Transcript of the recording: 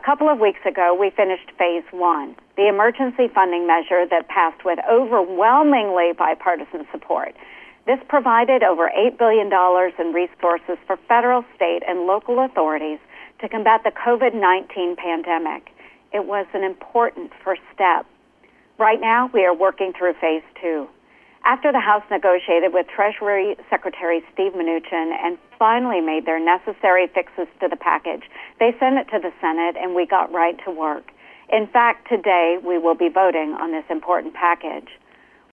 couple of weeks ago, we finished phase one, the emergency funding measure that passed with overwhelmingly bipartisan support. This provided over $8 billion in resources for federal, state, and local authorities to combat the COVID-19 pandemic. It was an important first step. Right now, we are working through phase two. After the House negotiated with Treasury Secretary Steve Mnuchin and finally made their necessary fixes to the package, they sent it to the Senate and we got right to work. In fact, today we will be voting on this important package.